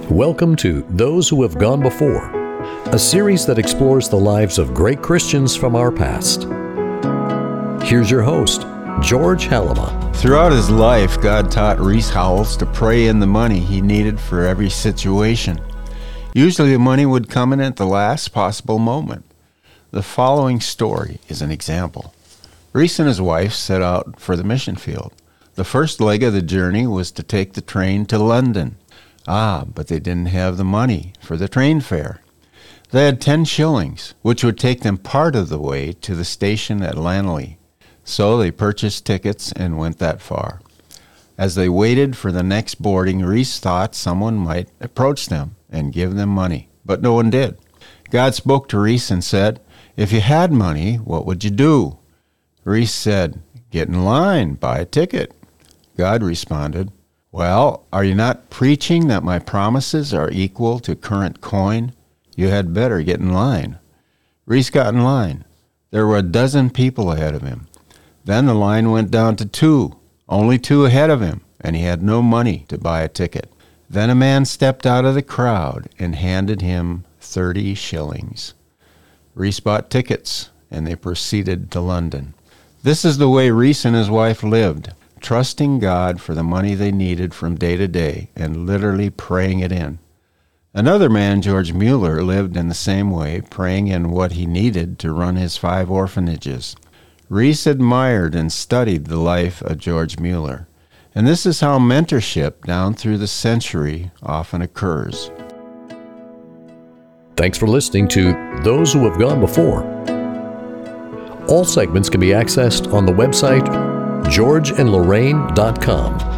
Welcome to Those Who Have Gone Before, a series that explores the lives of great Christians from our past. Here's your host, George Halima. Throughout his life, God taught Rees Howells to pray in the money he needed for every situation. Usually the money would come in at the last possible moment. The following story is an example. Rees and his wife set out for the mission field. The first leg of the journey was to take the train to London. But they didn't have the money for the train fare. They had 10 shillings, which would take them part of the way to the station at Lanley. So they purchased tickets and went that far. As they waited for the next boarding, Rees thought someone might approach them and give them money, but no one did. God spoke to Rees and said, "If you had money, what would you do?" Rees said, "Get in line, buy a ticket." God responded, "Well, are you not preaching that my promises are equal to current coin? You had better get in line." Rees got in line. There were 12 people ahead of him. Then the line went down to 2, only 2 ahead of him, and he had no money to buy a ticket. Then a man stepped out of the crowd and handed him 30 shillings. Rees bought tickets, and they proceeded to London. This is the way Rees and his wife lived, trusting God for the money they needed from day to day and literally praying it in. Another man, George Mueller, lived in the same way, praying in what he needed to run his 5 orphanages. Rees admired and studied the life of George Mueller, and this is how mentorship down through the century often occurs. Thanks for listening to Those Who Have Gone Before. All segments can be accessed on the website georgeandlorraine.com.